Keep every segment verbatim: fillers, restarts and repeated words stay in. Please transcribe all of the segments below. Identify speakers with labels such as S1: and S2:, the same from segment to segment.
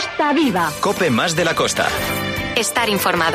S1: Costa Viva.
S2: COPE más de la costa.
S3: Estar informado.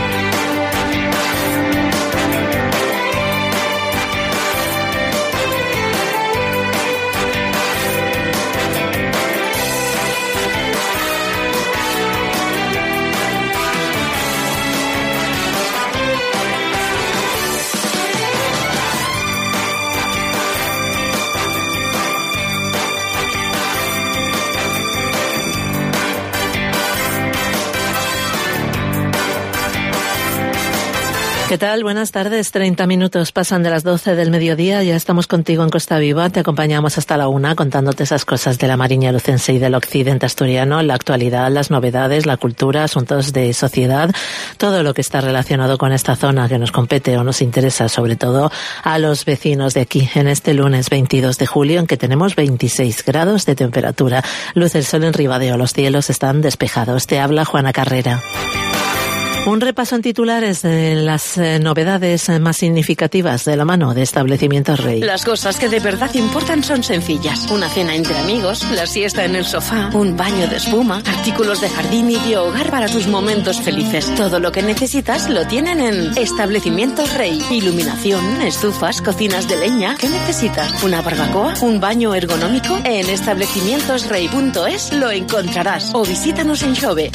S4: ¿Qué tal? Buenas tardes. treinta minutos pasan de las doce del mediodía. Ya estamos contigo en Costa Viva. Te acompañamos hasta la una contándote esas cosas de la Mariña Lucense y del occidente asturiano, la actualidad, las novedades, la cultura, asuntos de sociedad, todo lo que está relacionado con esta zona que nos compete o nos interesa, sobre todo a los vecinos de aquí, en este lunes veintidós de julio, en que tenemos veintiséis grados de temperatura. Luce el sol en Ribadeo, los cielos están despejados. Te habla Juana Carrera. Un repaso en titulares de las eh, novedades más significativas de la mano de Establecimientos Rey.
S5: Las cosas que de verdad importan son sencillas. Una cena entre amigos, la siesta en el sofá, un baño de espuma, artículos de jardín y de hogar para tus momentos felices. Todo lo que necesitas lo tienen en Establecimientos Rey. Iluminación, estufas, cocinas de leña. ¿Qué necesitas? ¿Una barbacoa? ¿Un baño ergonómico? En establecimientos rey punto es lo encontrarás. O visítanos en Xove.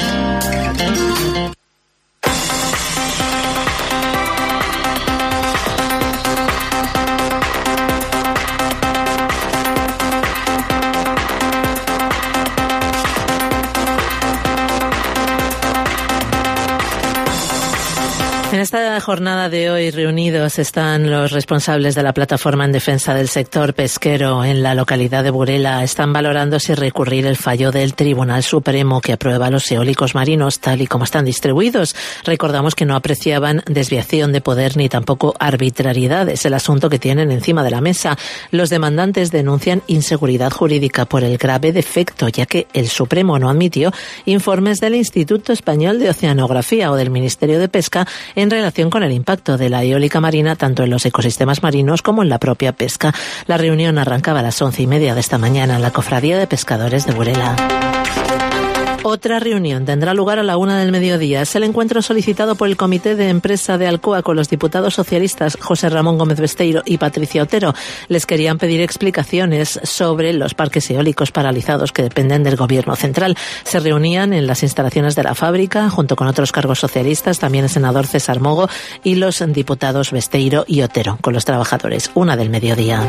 S4: En esta jornada de hoy reunidos están los responsables de la plataforma en defensa del sector pesquero en la localidad de Burela. Están valorando si recurrir el fallo del Tribunal Supremo que aprueba los eólicos marinos tal y como están distribuidos. Recordamos que no apreciaban desviación de poder ni tampoco arbitrariedad. Es el asunto que tienen encima de la mesa. Los demandantes denuncian inseguridad jurídica por el grave defecto, ya que el Supremo no admitió informes del Instituto Español de Oceanografía o del Ministerio de Pesca en relación con el impacto de la eólica marina tanto en los ecosistemas marinos como en la propia pesca. La reunión arrancaba a las once y media de esta mañana en la Cofradía de Pescadores de Burela. Otra reunión tendrá lugar a la una del mediodía. Es el encuentro solicitado por el Comité de Empresa de Alcoa con los diputados socialistas José Ramón Gómez Besteiro y Patricia Otero. Les querían pedir explicaciones sobre los parques eólicos paralizados que dependen del Gobierno central. Se reunían en las instalaciones de la fábrica junto con otros cargos socialistas, también el senador César Mogo y los diputados Besteiro y Otero con los trabajadores. Una del mediodía.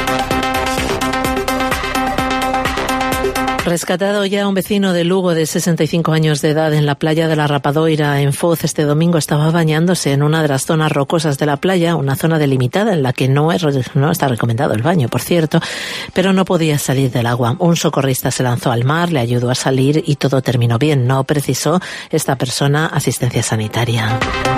S4: Rescatado ya un vecino de Lugo de sesenta y cinco años de edad en la playa de la Rapadoira en Foz este domingo. Estaba bañándose en una de las zonas rocosas de la playa, una zona delimitada en la que no, es, no está recomendado el baño, por cierto, pero no podía salir del agua. Un socorrista se lanzó al mar, le ayudó a salir y todo terminó bien. No precisó esta persona asistencia sanitaria.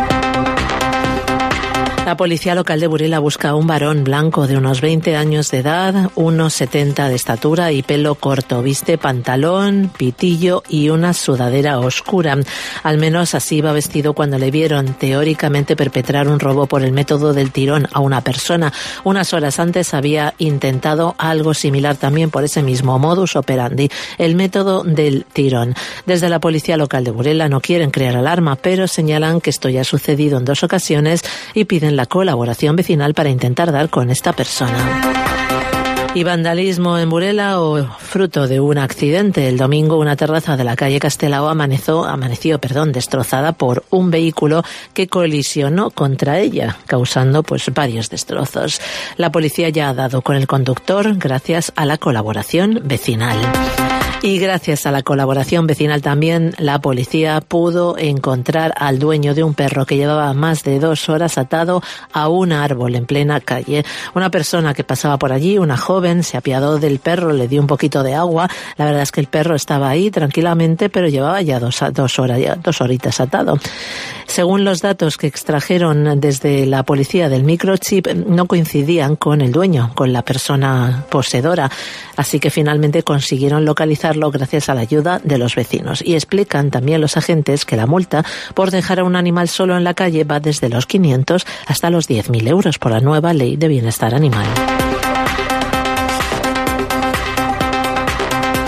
S4: La policía local de Burela busca a un varón blanco de unos veinte años de edad, uno setenta de estatura y pelo corto. Viste pantalón, pitillo y una sudadera oscura. Al menos así iba vestido cuando le vieron teóricamente perpetrar un robo por el método del tirón a una persona. Unas horas antes había intentado algo similar también por ese mismo modus operandi, el método del tirón. Desde la policía local de Burela no quieren crear alarma, pero señalan que esto ya ha sucedido en dos ocasiones y piden la colaboración vecinal para intentar dar con esta persona. Y vandalismo en Burela o fruto de un accidente. El domingo una terraza de la calle Castelao amaneció, amaneció perdón, destrozada por un vehículo que colisionó contra ella, causando pues varios destrozos. La policía ya ha dado con el conductor gracias a la colaboración vecinal. Y gracias a la colaboración vecinal también, la policía pudo encontrar al dueño de un perro que llevaba más de dos horas atado a un árbol en plena calle. Una persona que pasaba por allí, una joven, se apiadó del perro, le dio un poquito de agua. La verdad es que el perro estaba ahí tranquilamente, pero llevaba ya dos, dos horas, ya dos horitas atado. Según los datos que extrajeron desde la policía del microchip, no coincidían con el dueño, con la persona poseedora. Así que finalmente consiguieron localizarlo gracias a la ayuda de los vecinos. Y explican también los agentes que la multa por dejar a un animal solo en la calle va desde los quinientos hasta los diez mil euros por la nueva ley de bienestar animal.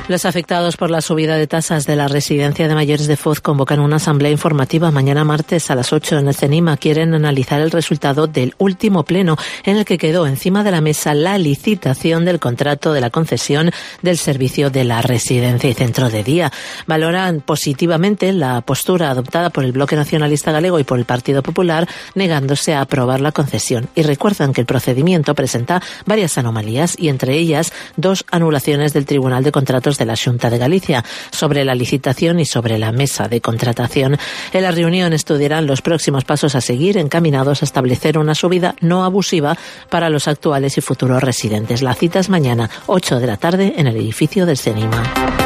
S4: Los afectados por la subida de tasas de la residencia de mayores de Foz convocan una asamblea informativa mañana martes a las ocho en el CENIMA. Quieren analizar el resultado del último pleno en el que quedó encima de la mesa la licitación del contrato de la concesión del servicio de la residencia y centro de día. Valoran positivamente la postura adoptada por el Bloque Nacionalista Galego y por el Partido Popular, negándose a aprobar la concesión. Y recuerdan que el procedimiento presenta varias anomalías y entre ellas dos anulaciones del Tribunal de Contratos de la Xunta de Galicia sobre la licitación y sobre la mesa de contratación. En la reunión estudiarán los próximos pasos a seguir encaminados a establecer una subida no abusiva para los actuales y futuros residentes. La cita es mañana, ocho de la tarde, en el edificio del CENIMA.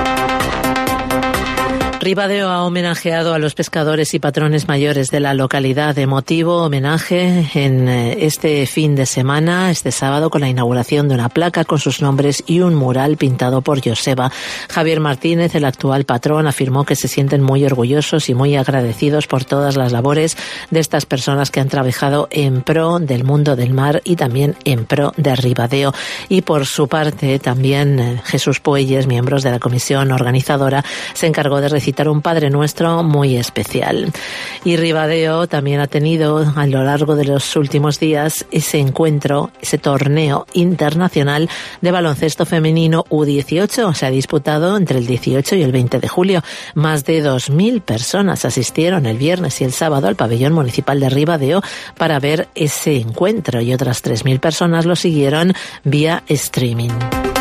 S4: Ribadeo ha homenajeado a los pescadores y patrones mayores de la localidad. Emotivo homenaje en este fin de semana, este sábado, con la inauguración de una placa con sus nombres y un mural pintado por Joseba. Javier Martínez, el actual patrón, afirmó que se sienten muy orgullosos y muy agradecidos por todas las labores de estas personas que han trabajado en pro del mundo del mar y también en pro de Ribadeo. Y por su parte, también Jesús Puelles, miembro de la comisión organizadora, se encargó de recitar un Padre Nuestro muy especial. Y Ribadeo también ha tenido a lo largo de los últimos días ese encuentro, ese torneo internacional de baloncesto femenino U dieciocho. Se ha disputado entre el dieciocho y el veinte de julio. Más de dos mil personas asistieron el viernes y el sábado al pabellón municipal de Ribadeo para ver ese encuentro y otras tres mil personas lo siguieron vía streaming.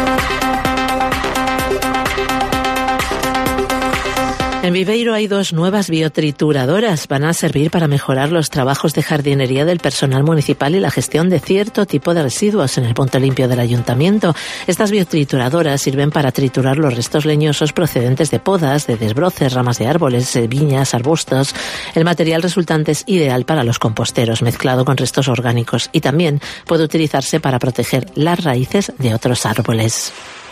S4: En Viveiro hay dos nuevas biotrituradoras. Van a servir para mejorar los trabajos de jardinería del personal municipal y la gestión de cierto tipo de residuos en el punto limpio del ayuntamiento. Estas biotrituradoras sirven para triturar los restos leñosos procedentes de podas, de desbroces, ramas de árboles, viñas, arbustos. El material resultante es ideal para los composteros, mezclado con restos orgánicos, y también puede utilizarse para proteger las raíces de otros árboles.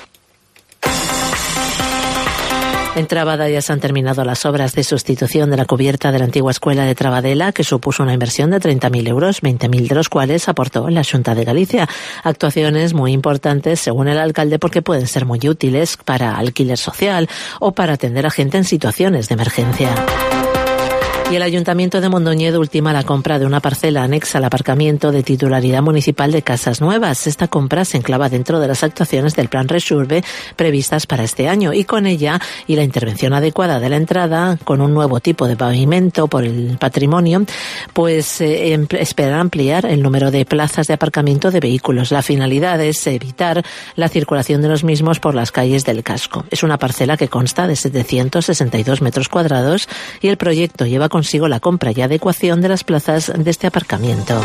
S4: En Trabada ya se han terminado las obras de sustitución de la cubierta de la antigua escuela de Trabadela, que supuso una inversión de treinta mil euros, veinte mil de los cuales aportó la Xunta de Galicia. Actuaciones muy importantes, según el alcalde, porque pueden ser muy útiles para alquiler social o para atender a gente en situaciones de emergencia. Y el Ayuntamiento de Mondoñedo ultima la compra de una parcela anexa al aparcamiento de titularidad municipal de Casas Nuevas. Esta compra se enclava dentro de las actuaciones del Plan Resurbe previstas para este año, y con ella y la intervención adecuada de la entrada, con un nuevo tipo de pavimento por el patrimonio, pues eh, esperan ampliar el número de plazas de aparcamiento de vehículos. La finalidad es evitar la circulación de los mismos por las calles del casco. Es una parcela que consta de setecientos sesenta y dos metros cuadrados y el proyecto lleva consigo la compra y adecuación de las plazas de este aparcamiento.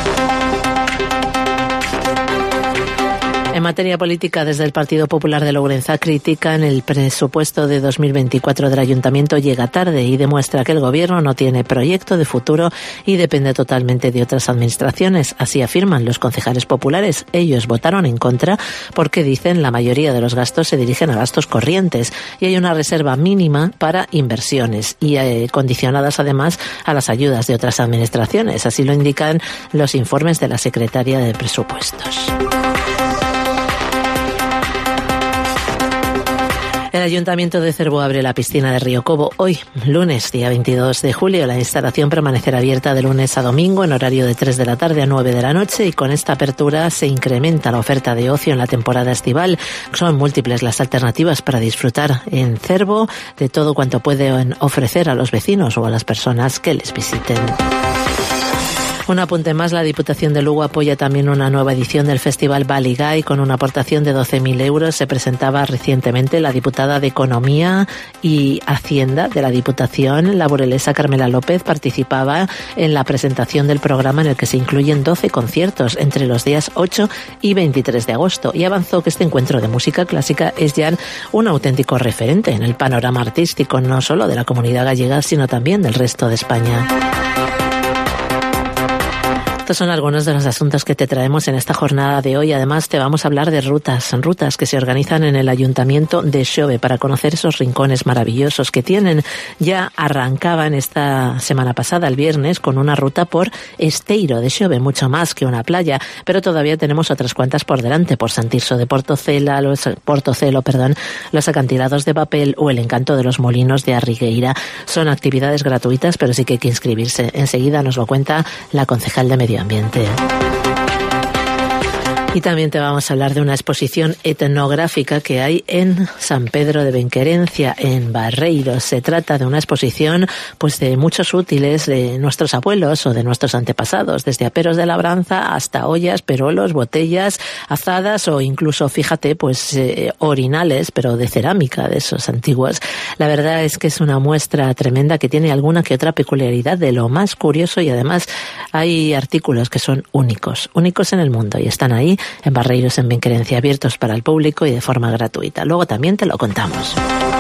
S4: En materia política, desde el Partido Popular de Lourenza critican el presupuesto de dos mil veinticuatro del Ayuntamiento. Llega tarde y demuestra que el Gobierno no tiene proyecto de futuro y depende totalmente de otras administraciones. Así afirman los concejales populares. Ellos votaron en contra porque, dicen, la mayoría de los gastos se dirigen a gastos corrientes y hay una reserva mínima para inversiones y eh, condicionadas además a las ayudas de otras administraciones. Así lo indican los informes de la Secretaría de Presupuestos. El Ayuntamiento de Cervo abre la piscina de Río Cobo hoy, lunes, día veintidós de julio. La instalación permanecerá abierta de lunes a domingo en horario de tres de la tarde a nueve de la noche, y con esta apertura se incrementa la oferta de ocio en la temporada estival. Son múltiples las alternativas para disfrutar en Cervo de todo cuanto pueden ofrecer a los vecinos o a las personas que les visiten. Un apunte más, la Diputación de Lugo apoya también una nueva edición del Festival Baligay con una aportación de doce mil euros. Se presentaba recientemente la diputada de Economía y Hacienda de la Diputación, la burelesa Carmela López, participaba en la presentación del programa en el que se incluyen doce conciertos entre los días ocho y veintitrés de agosto, y avanzó que este encuentro de música clásica es ya un auténtico referente en el panorama artístico, no solo de la comunidad gallega, sino también del resto de España. Estos son algunos de los asuntos que te traemos en esta jornada de hoy. Además, te vamos a hablar de rutas, rutas que se organizan en el Ayuntamiento de Xove para conocer esos rincones maravillosos que tienen. Ya arrancaban esta semana pasada, el viernes, con una ruta por Esteiro de Xove, mucho más que una playa, pero todavía tenemos otras cuantas por delante, por San Tirso de Portocela, los, Portocelo, perdón, los acantilados de papel o el encanto de los molinos de Arrigueira. Son actividades gratuitas, pero sí que hay que inscribirse. Enseguida nos lo cuenta la concejal de Medio Ambiente. Y también te vamos a hablar de una exposición etnográfica que hay en San Pedro de Benquerencia, en Barreiro. Se trata de una exposición pues de muchos útiles de nuestros abuelos o de nuestros antepasados, desde aperos de labranza hasta ollas, perolos, botellas, azadas o incluso, fíjate, pues eh, orinales, pero de cerámica, de esos antiguos. La verdad es que es una muestra tremenda que tiene alguna que otra peculiaridad de lo más curioso, y además hay artículos que son únicos, únicos en el mundo, y están ahí en Barreiros, en Benquerencia, abiertos para el público y de forma gratuita. Luego también te lo contamos.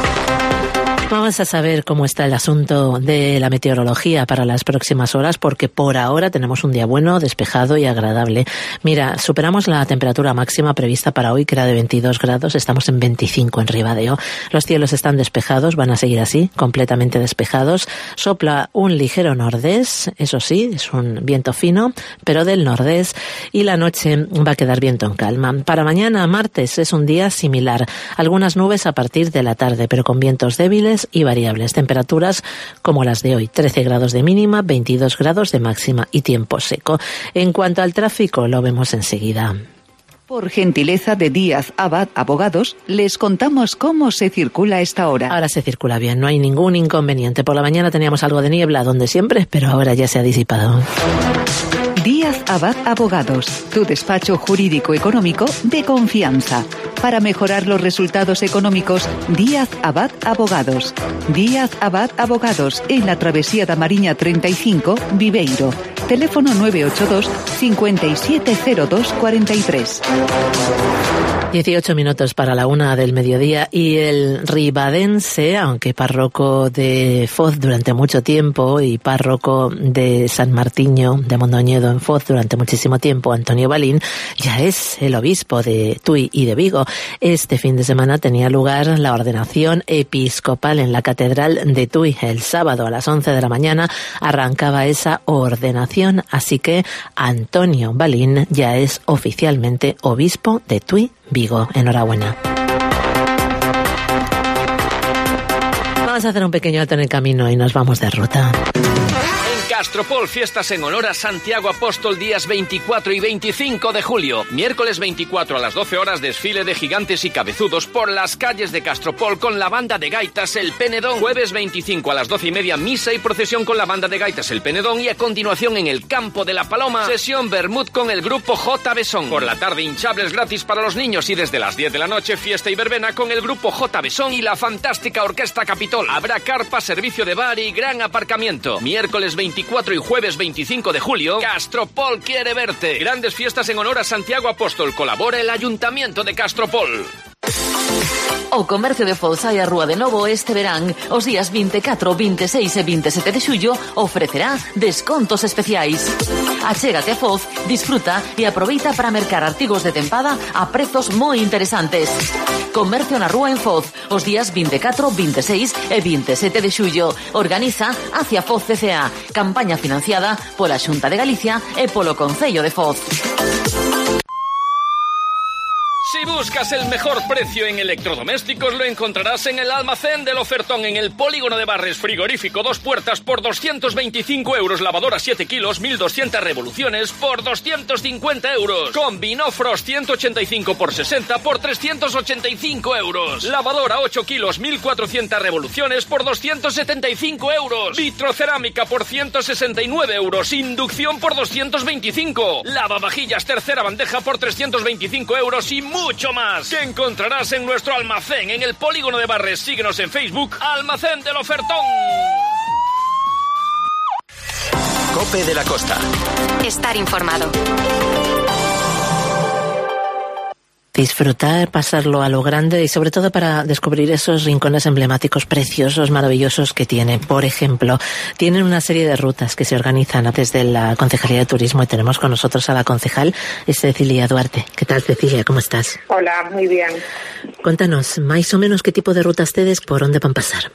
S4: Vamos a saber cómo está el asunto de la meteorología para las próximas horas, porque por ahora tenemos un día bueno, despejado y agradable. Mira, superamos la temperatura máxima prevista para hoy, que era de veintidós grados, estamos en veinticinco en Ribadeo. Los cielos están despejados, van a seguir así, completamente despejados. Sopla un ligero nordés, eso sí, es un viento fino, pero del nordés, y la noche va a quedar viento en calma. Para mañana, martes, es un día similar. Algunas nubes a partir de la tarde, pero con vientos débiles y variables. Temperaturas como las de hoy, trece grados de mínima, veintidós grados de máxima y tiempo seco. En cuanto al tráfico, lo vemos enseguida.
S1: Por gentileza de Díaz Abad Abogados, les contamos cómo se circula a esta hora.
S4: Ahora se circula bien, no hay ningún inconveniente. Por la mañana teníamos algo de niebla, donde siempre, pero ahora ya se ha disipado.
S1: Díaz Abad Abogados, tu despacho jurídico económico de confianza. Para mejorar los resultados económicos, Díaz Abad Abogados. Díaz Abad Abogados, en la Travesía da Mariña treinta y cinco, Viveiro. Teléfono nueve ocho dos, cinco siete cero dos cuatro tres.
S4: dieciocho minutos para la una del mediodía, y el ribadense, aunque párroco de Foz durante mucho tiempo y párroco de San Martiño de Mondoñedo en Foz durante muchísimo tiempo, Antonio Balín, ya es el obispo de Tui y de Vigo. Este fin de semana tenía lugar la ordenación episcopal en la Catedral de Tui. El sábado a las once de la mañana arrancaba esa ordenación, así que Antonio Balín ya es oficialmente obispo de Tui, Vigo. Enhorabuena. Vamos a hacer un pequeño alto en el camino y nos vamos de ruta.
S2: Castropol, fiestas en honor a Santiago Apóstol, días veinticuatro y veinticinco de julio. Miércoles veinticuatro a las doce horas, desfile de gigantes y cabezudos por las calles de Castropol con la banda de gaitas El Penedón. Jueves veinticinco a las doce y media, misa y procesión con la banda de gaitas El Penedón, y a continuación en el Campo de la Paloma, sesión Bermud con el grupo J. Besón. Por la tarde, hinchables gratis para los niños, y desde las diez de la noche, fiesta y verbena con el grupo J. Besón y la fantástica Orquesta Capitol. Habrá carpa, servicio de bar y gran aparcamiento. Miércoles veinticuatro y jueves veinticinco de julio, Castropol quiere verte. Grandes fiestas en honor a Santiago Apóstol. Colabora el Ayuntamiento de Castropol.
S6: O Comercio de Foz hai a rúa de novo este verán. Os días veinticuatro, veintiséis e veintisiete de xullo ofrecerá descontos especiais. Achégate a Foz, disfruta e aproveita para mercar artigos de tempada a prezos moi interesantes. Comercio na rúa en Foz, os días veinticuatro, veintiséis e veintisiete de xullo. Organiza Hacia Foz C C A, campaña financiada pola Xunta de Galicia e polo Concello de Foz.
S2: Si buscas el mejor precio en electrodomésticos, lo encontrarás en el Almacén del Ofertón, en el Polígono de Barres. Frigorífico dos puertas por doscientos veinticinco euros. Lavadora siete kilos, mil doscientas revoluciones por doscientos cincuenta euros. Combi No Frost ciento ochenta y cinco por sesenta por trescientos ochenta y cinco euros. Lavadora ocho kilos, mil cuatrocientas revoluciones por doscientos setenta y cinco euros. Vitrocerámica por ciento sesenta y nueve euros. Inducción por doscientos veinticinco. Lavavajillas tercera bandeja por trescientos veinticinco euros y mucho más, que encontrarás en nuestro almacén en el Polígono de Barres. Síguenos en Facebook, Almacén del Ofertón.
S7: Cope de la Costa.
S3: Estar informado.
S4: disfrutar, pasarlo a lo grande y sobre todo para descubrir esos rincones emblemáticos preciosos, maravillosos que tiene. Por ejemplo, tienen una serie de rutas que se organizan desde la Concejalía de Turismo y tenemos con nosotros a la concejal Cecilia Duarte. ¿Qué tal, Cecilia? ¿Cómo estás?
S8: Hola, muy bien.
S4: Cuéntanos, máis o menos, que tipo de rutas tedes, por onde van pasar?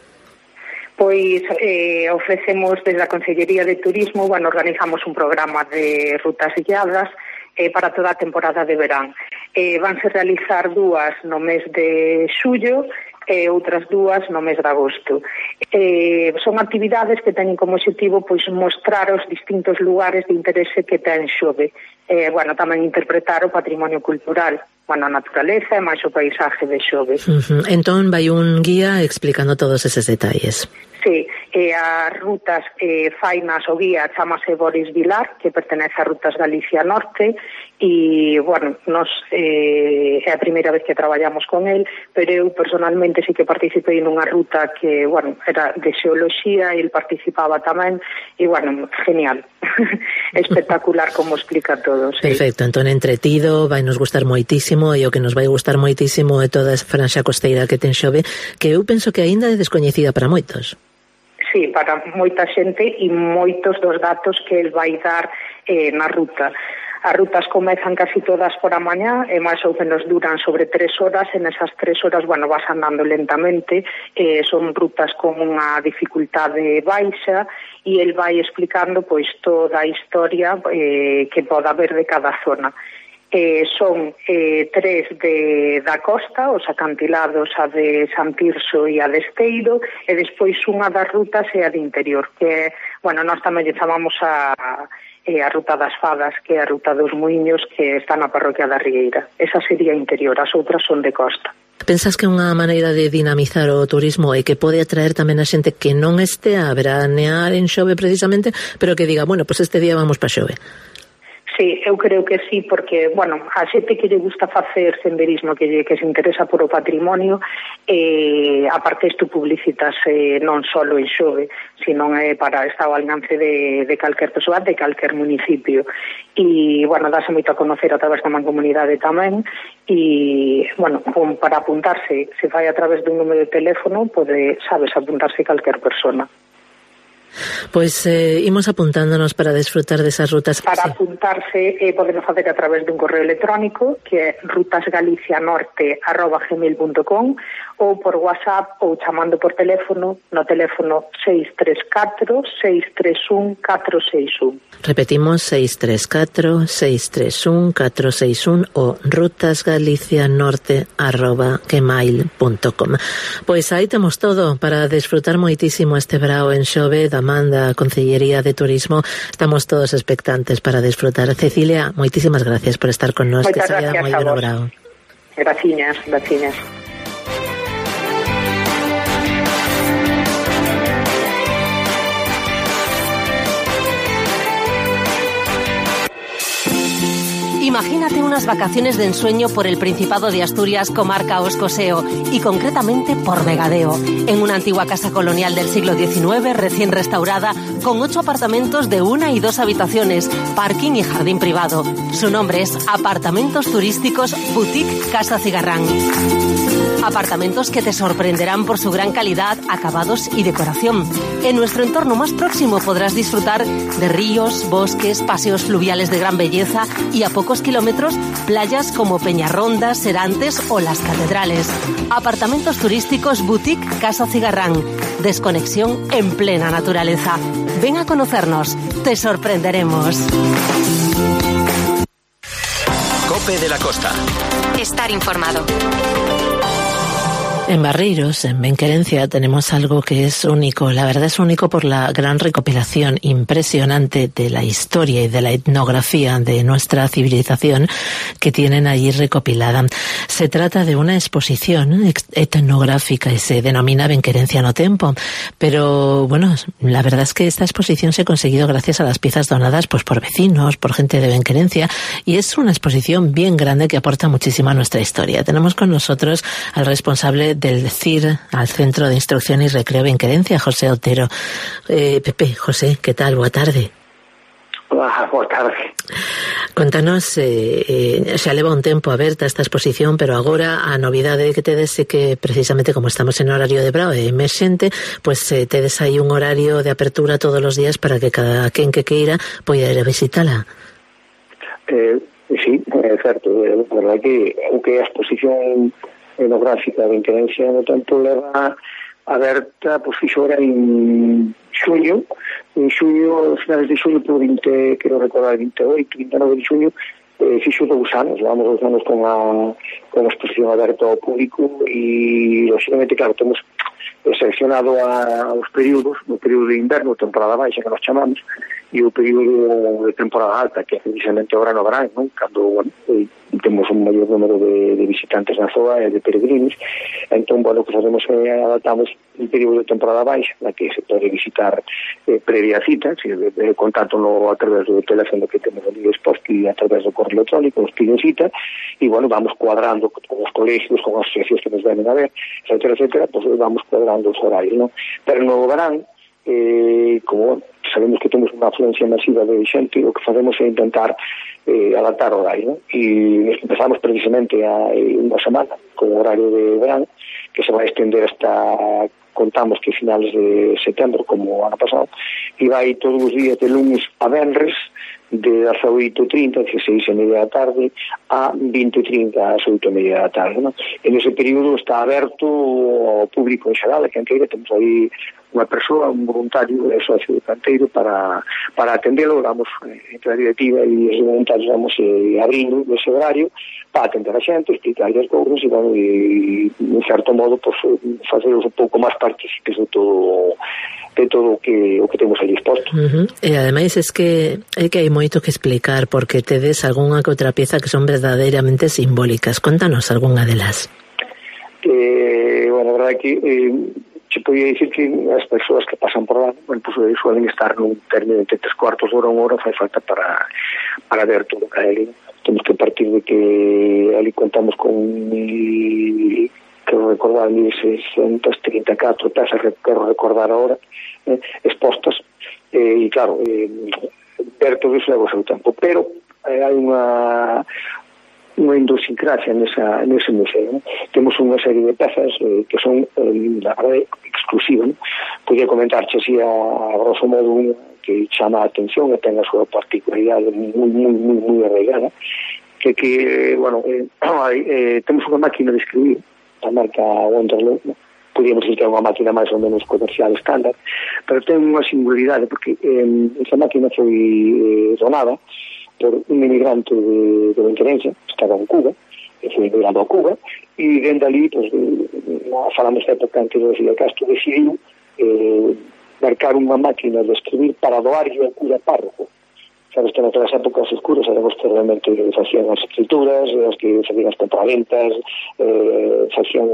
S8: Pois eh, ofrecemos desde a Consellería de Turismo, bueno, organizamos un programa de rutas guiadas eh, para toda a temporada de verán. Eh, vanse realizar dúas no mes de xullo e outras dúas no mes de agosto. Eh, son actividades que teñen como objetivo pois mostrar os distintos lugares de interese que ten Xove. Eh, bueno, tamén interpretar o patrimonio cultural, bueno, a naturaleza e máis o paisaje de Xove.
S4: Uh-huh. Entón vai un guía explicando todos eses detalles.
S8: Sí, e as rutas eh, fainas o guía chamase Boris Vilar, que pertenece a Rutas Galicia Norte, e, bueno, nos eh, é a primeira vez que traballamos con el, pero eu personalmente sí que participei nunha ruta que, bueno, era de xeoloxía, e el participaba tamén, e, bueno, genial, espectacular como explica todo. Sí.
S4: Perfecto, entón entretido, vai nos gustar moitísimo, e o que nos vai gustar moitísimo é toda esa franxa costeira que ten Xove, que eu penso que aínda é descoñecida para moitos.
S8: Sí, para moita xente e moitos dos datos que el vai dar eh, na ruta. As rutas comezan casi todas por a mañá e máis ou menos duran sobre tres horas. En esas tres horas, bueno, vas andando lentamente. Eh, son rutas con unha dificultade baixa e el vai explicando pois toda a historia eh, que pode haber de cada zona. Eh, son eh, tres de, da costa, os acantilados, a de San Tirso e a de Esteiro, e despois unha das rutas é a de interior, que, bueno, nós tamén lle chamamos a, a Ruta das Fadas, que é a Ruta dos Muiños, que está na parroquia da Rieira. Esa sería interior, as outras son de costa.
S4: Pensas que é unha maneira de dinamizar o turismo e que pode atraer tamén a xente que non este a veranear en Xove precisamente, pero que diga, bueno, pues este día vamos para Xove?
S8: Sí, eu creo que sí, porque, bueno, a xente que lle gusta facer senderismo, que, lle, que se interesa por o patrimonio, eh, aparte isto publicitase non só en Xove, sino é para estar ao alcance de, de calquer persoa, de calquer municipio. E, bueno, dáse moito a conocer a través da mancomunidade tamén, e, bueno, para apuntarse, se fai a través dun número de teléfono, pode, sabes, apuntarse calquer persona.
S4: Pois eh, imos apuntándonos para desfrutar desas rutas.
S8: Para
S4: sí.
S8: apuntarse eh, podemos facer a través dun correo electrónico que é rutasgalicianorte arroba gmail punto com ou por WhatsApp ou chamando por teléfono no teléfono seis tres catro, seis tres un, catro seis un.
S4: Repetimos seis tres catro, seis tres un, catro seis un ou rutasgalicianorte arroba gmail punto com. Pois aí temos todo para desfrutar moitísimo este brao en Xove da man da Concellería de Turismo. Estamos todos expectantes para desfrutar. Cecilia, moitísimas gracias por estar con nós.
S8: Moitas
S4: que saia moi ben o brao.
S8: Graciñas, graciñas.
S3: Imagínate unas vacaciones de ensueño por el Principado de Asturias, comarca Oscoseo, y concretamente por Vegadeo, en una antigua casa colonial del siglo diecinueve, recién restaurada, con ocho apartamentos de una y dos habitaciones, parking y jardín privado. Su nombre es Apartamentos Turísticos Boutique Casa Cigarrán. Apartamentos que te sorprenderán por su gran calidad, acabados y decoración. En nuestro entorno más próximo podrás disfrutar de ríos, bosques, paseos fluviales de gran belleza y a pocos kilómetros playas como Peñarronda, Serantes o Las Catedrales. Apartamentos turísticos Boutique Casa Cigarrán. Desconexión en plena naturaleza. Ven a conocernos, te sorprenderemos.
S7: Cope de la Costa.
S3: Estar informado.
S4: En Barreiros, en Benquerencia, tenemos algo que es único. La verdad es único por la gran recopilación impresionante de la historia y de la etnografía de nuestra civilización que tienen allí recopilada. Se trata de una exposición etnográfica y se denomina Benquerencia no Tempo. Pero, bueno, la verdad es que esta exposición se ha conseguido gracias a las piezas donadas pues por vecinos, por gente de Benquerencia, y es una exposición bien grande que aporta muchísimo a nuestra historia. Tenemos con nosotros al responsable del C I R, al Centro de Instrucción y Recreo Benquerencia, José Otero. Eh, Pepe, José, ¿qué tal? Boa tarde.
S9: Ah, boa tarde.
S4: Contanos, eh, eh, xa leva un tempo aberta esta exposición, pero agora a novidade que tedes é que precisamente como estamos en horario de brao e emerxente, pois eh, tedes aí un horario de apertura todos os días para que cada quen que queira poida ir a visitala.
S9: Eh, sí, é certo, é verdade que o que é a exposición etnográfica de Inquerencia no tempo leva aberta, pois fixo ahora en xuño, en xuño, finales de xuño, por vinte, quero recordar, vinte e oito, vinte e nove de xuño, eh, fixo dous anos, levamos dous anos con a, con a exposición aberta ao público e, lógicamente, claro, temos seleccionado a, os períodos, o período de inverno, temporada baixa, que nos chamamos, e o período de temporada alta, que é precisamente agora no verán, non? Cando, bueno, eh, temos un maior número de, de visitantes na zoa e de peregrinos. Entón, bueno, que facemos é adaptamos un período de temporada baixa na que se pode visitar eh, previa cita, si, de, de contacto no, a través do teléfono que temos ali exposto e a través do correo electrónico, nos piden cita, e, bueno, vamos cuadrando con os colegios, con as asociacións que nos venen a ver, etcétera, etcétera, pues vamos cuadrando os horarios, non? Pero no verán, eh, como sabemos que temos unha afluencia masiva de xente, o que facemos é intentar eh, adaptar o horario, non? E empezamos precisamente a eh, unha semana con o horario de verán, que se vai extender hasta, contamos que finales de setembro, como o ano pasado, e vai todos os días de lunes a venres, de dezaoito e trinta, dieciséis e media da tarde, a vinte e trinta, ás oito e media da tarde, non? En ese período está aberto ao público en xeral, que en queira temos aí unha persoa, un voluntario, é socio de canteiro para, para atendelo, damos entre a directiva e os voluntarios vamos eh, abrindo ese horario para atender a xente, explicar as cousas e, bueno, e, en certo modo, pues, faceros un pouco máis partícipes de todo de todo o que, o que temos ali exposto.
S4: Uh-huh. E ademais es que é que hai moito que explicar, porque tedes algunha que outra pieza que son verdadeiramente simbólicas. Contanos algunha delas.
S9: Eh, bueno, a verdade que eh, se podía dicir que as persoas que pasan por lá, bueno, pues, suelen estar nun término entre tres cuartos de hora, unha hora, fai falta para, para ver todo o que hai ali. Temos que partir de que ali contamos con mil, quero recordar, mil seiscentas trinta e catro pezas, quero recordar ahora, eh, expostas, eh, e claro, eh, ver todo iso leva o seu tempo, pero eh, hai unha unha idiosincrasia nesa, nese museo, ¿no? Temos unha serie de pezas eh, que son, eh, la verdade, exclusivas, ¿no? Podía comentarche así a, a grosso modo unha que chama a atención e ten a súa particularidade moi, moi, moi, moi arraigada, que, que bueno, eh, eh, temos unha máquina de escribir, a marca Wonderloo, ¿no? Podíamos decir que é unha máquina máis ou menos comercial estándar, pero ten unha singularidade, porque eh, esa máquina foi eh, donada por un emigrante de, de Inquerencia, que estaba en Cuba, que foi emigrado a Cuba, e dende ali, pues, falamos da época antes de Fidel Castro, decidiu eh, marcar unha máquina de escribir para doarlle ao cura párroco. Sabes que naquelas épocas oscuras éramos que realmente facían as escrituras, as que facían as compraventas, eh, facían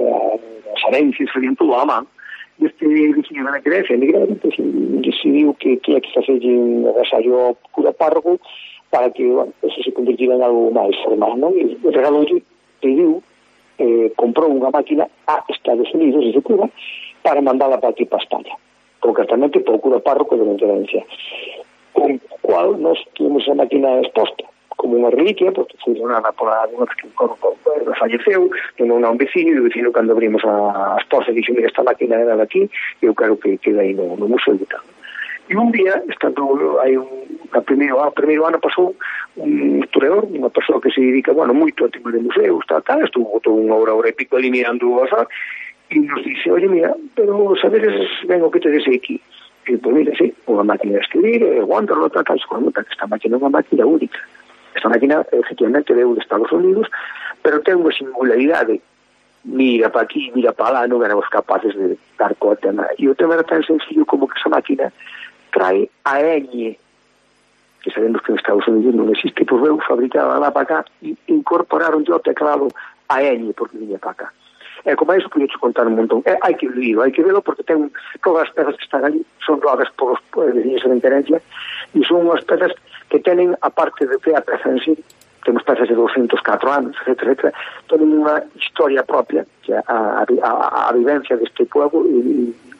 S9: as herencias, facían todo a man. E este veciño da Inquerencia, emigrante, pues, decidiu que tinha que facerlle un agasallo ao cura párroco para que, bueno, eso se convirtiera en algo máis formal, non? E regaloulle, pediu, eh, comprou unha máquina a Estados Unidos, desde Cuba, para mandala para aquí, para España, concretamente para o cura párroco de Inquerencia, con cual nós temos a máquina exposta como unha reliquia, porque foi donada por unha que falleceu, non a un vecino, e o vecino, cando abrimos as portas, dixo, mira, esta máquina era daqui, e eu quero que quede aí no, no museo de tal. E un día, estando aí un, a primeiro, a primeiro ano pasou un historiador, unha persoa que se dedica, bueno, moito a tema de museos, tal, tal, estuvo todo unha hora, hora e pico ali mirando o azar, e nos dice, oye, mira, pero sabedes ben o que te desei aquí? E, pois, mira, sí, unha máquina de escribir, eh, Wonderloo, tal, tal, tal, esta máquina é unha máquina única. Esta máquina, efectivamente, veu de Estados Unidos, pero ten unha singularidade. Mira para aquí, mira para lá, non éramos capaces de dar co tema. E o tema era tan sencillo como que esa máquina trae a ñ, que sabemos que en Estados Unidos non existe, pois veu fabricada lá para cá e incorporaron yo teclado a ñ porque viña para cá. E como iso podia contar un montón. E hai que verlo, hai que verlo porque ten todas as pezas que están ali son rodas por os veciños de Inquerencia e son unhas pezas que tenen, a parte de que a peza en sí, temos pezas de doscientos catro anos, etcétera, etcétera, tenen unha historia propia, que a, a, a, a vivencia deste povo, e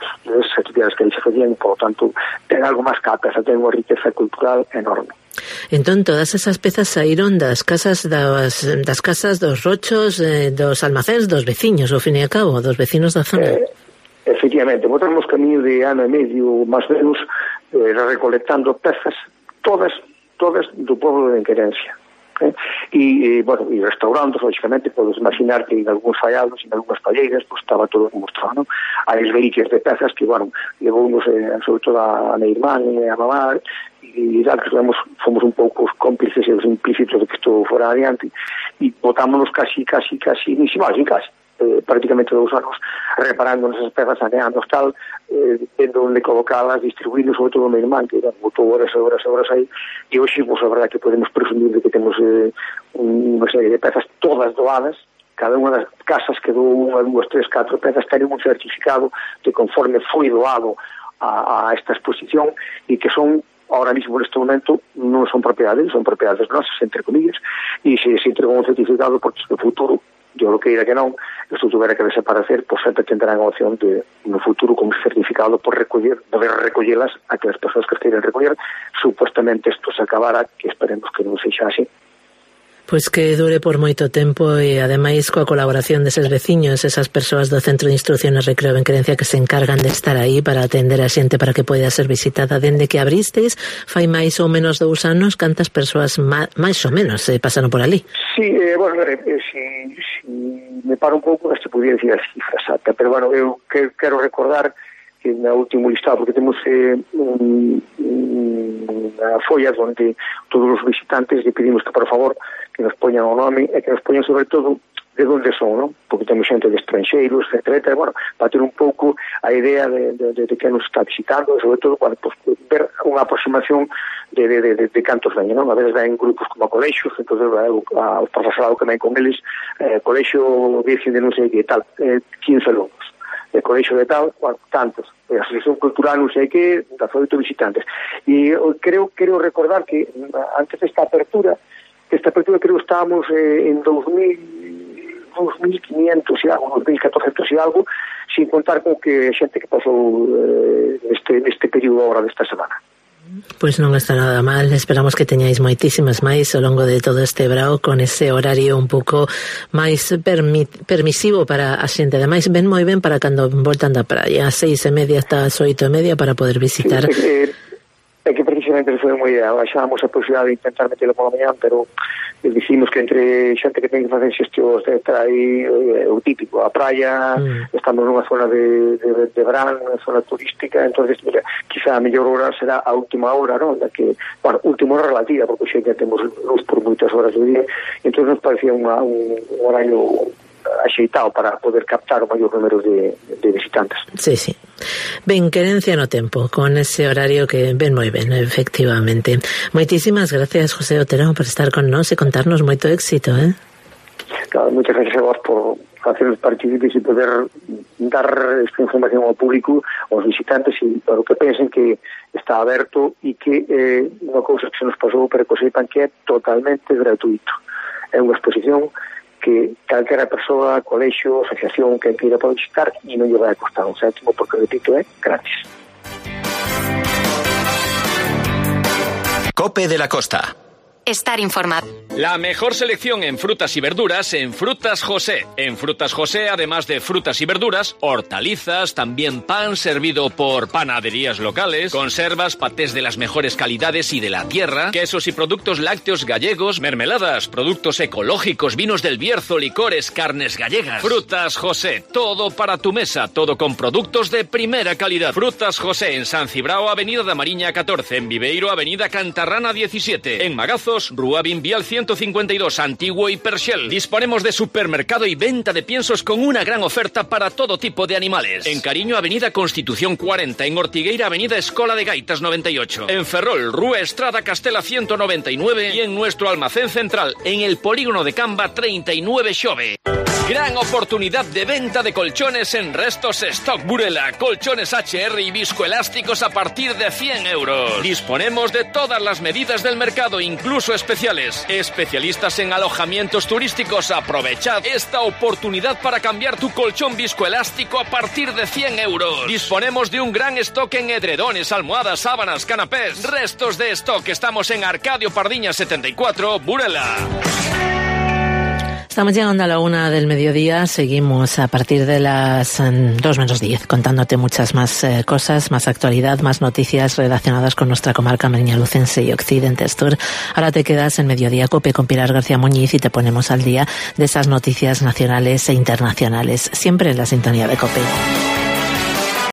S9: esas actividades que aí se facían, por lo tanto, ten algo máis que a peza, ten unha riqueza cultural enorme.
S4: Entón, todas esas pezas saíron das casas das, das casas dos rochos, eh, dos almacéns, dos veciños, ao fin e a cabo, dos vecinos da zona.
S9: Eh, efectivamente, botamos camiño de ano e medio, máis menos, eh, recolectando pezas, todas, todas do povo de Enquerencia. Eh? E, eh, bueno, e restaurando, lógicamente, podes imaginar que en algúns fallados, en algúnas palleiras, pues, estaba todo mostrado, non? Hai esveiques de pezas que, bueno, levounos, eh, sobre todo a, a mi irmán e a mamá, e tal, que somos, fomos un pouco os cómplices e os implícitos de que isto fora adiante, e botámonos casi, casi, casi, ni si máis, ni casi, eh, prácticamente dous anos reparando nesas pezas, saneando tal, eh, vendo onde colocalas, distribuindo, sobre todo o meu irmán, que bueno, botou horas e horas e horas aí, e hoxe, pues, a verdade que podemos presumir de que temos eh, unha serie de pezas todas doadas, cada unha das casas quedou unha, dúas, tres, catro pezas, teñen un certificado de conforme foi doado a, a esta exposición, e que son ahora mismo neste momento non son propiedades, son propiedades nosas, entre comillas, e se se entregou un certificado porque no futuro, yo lo que era que non, isto tuvera que desaparecer, pois sempre tendrán a opción de, no futuro, como certificado, por recoller, poder recollelas a que as persoas que queiran recoller, supuestamente isto se acabara, que esperemos que non sexa así.
S4: Pois que dure por moito tempo e ademais coa colaboración deses veciños, esas persoas do Centro de Instrucción e Recreo en Querencia que se encargan de estar aí para atender a xente para que poida ser visitada. Dende que abristes, fai máis ou menos dous anos, cantas persoas má, máis ou menos eh, pasaron por ali?
S9: Sí, eh, bueno, eh, si, si me paro un pouco, non se podía decir a cifra exacta, pero bueno, eu que, quero recordar que na último listado, porque temos eh, un, unha folla onde todos os visitantes le pedimos que, por favor, que nos poñan o nome e que nos poñan sobre todo de onde son, non? Porque temos xente de estranxeiros, etcétera, bueno, para ter un pouco a idea de, de, de, de que nos está visitando, e sobre todo, bueno, pues, ver unha aproximación de, de, de, de cantos veñen, non? A veces ven grupos como colexios, entonces o profesorado que ven con eles, eh, colexio Virgen de non sei que tal, eh, quince alumnos. El colexio de tal, bueno, tantos, a Asociación Cultural non sei que, dezoito visitantes. E creo, creo recordar que antes desta apertura, esta apertura creo que estábamos eh, en dos mil, dos mil quinientos e algo, dos mil catorcentos e algo, sin contar con que xente que pasou eh, neste, neste período agora desta semana.
S4: Pois non está nada mal, esperamos que teñáis moitísimas máis ao longo de todo este brao con ese horario un pouco máis permi- permisivo para a xente. Ademais, ven moi ben para cando voltan da praia, a seis e media hasta as oito e media para poder visitar.
S9: Sí, é, é que precisamente foi moi idea, baixábamos a posibilidade de intentar metelo pola mañá, pero dicimos que entre xente que ten que facer xestións de aí, é o típico, a praia, mm. estamos nunha zona de, de, de verán, unha zona turística, entonces mira, quizá a mellor hora será a última hora, non? Da que, bueno, última hora relativa, porque xe que temos luz por moitas horas do día, entonces nos parecía unha, un, un horario axeitado para poder captar o maior número de, de visitantes.
S4: Sí, sí. Ben, Querencia no tempo, con ese horario que ven moi ben, efectivamente. Moitísimas gracias, José Otero, por estar con nós e contarnos moito éxito, eh?
S9: Claro, moitas gracias a vos por hacernos partícipes e poder dar esta información ao público, aos visitantes, e para que pensen que está aberto e que é eh, unha cousa que se nos pasou, pero que sepan que é totalmente gratuito. É unha exposición que calquera persoa, colexio, asociación que queira pode visitar e non lle vai a costar un céntimo, porque, repito, é gratis.
S7: Cope de la Costa.
S10: Estar informado.
S2: La mejor selección en frutas y verduras en Frutas José. En Frutas José, además de frutas y verduras, hortalizas, también pan servido por panaderías locales, conservas, patés de las mejores calidades y de la tierra, quesos y productos lácteos gallegos, mermeladas, productos ecológicos, vinos del Bierzo, licores, carnes gallegas. Frutas José, todo para tu mesa, todo con productos de primera calidad. Frutas José en San Cibrao, Avenida da Mariña catorce, en Viveiro, Avenida Cantarrana diecisiete, en Magazos, Rúa Bimbial ciento cincuenta y dos, Antiguo y Perxel. Disponemos de supermercado y venta de piensos con una gran oferta para todo tipo de animales. En Cariño, Avenida Constitución cuarenta, en Ortigueira, Avenida Escola de Gaitas noventa y ocho. En Ferrol, Rúa Estrada Castela ciento noventa y nueve y en nuestro almacén central, en el Polígono de Camba treinta y nueve Xove. Gran oportunidad de venta de colchones en Restos Stock Burela. Colchones H R y viscoelásticos a partir de cien euros. Disponemos de todas las medidas del mercado, incluso especiales. Especialistas en alojamientos turísticos, aprovechad esta oportunidad para cambiar tu colchón viscoelástico a partir de cien euros. Disponemos de un gran stock en edredones, almohadas, sábanas, canapés. Restos de Stock. Estamos en Arcadio Pardiña setenta y cuatro, Burela.
S4: Estamos llegando a la una del mediodía, seguimos a partir de las dos menos diez contándote muchas más eh, cosas, más actualidad, más noticias relacionadas con nuestra comarca mariñalucense y Occidente Sur. Ahora te quedas en Mediodía Cope con Pilar García Muñiz y te ponemos al día de esas noticias nacionales e internacionales, siempre en la sintonía de Cope.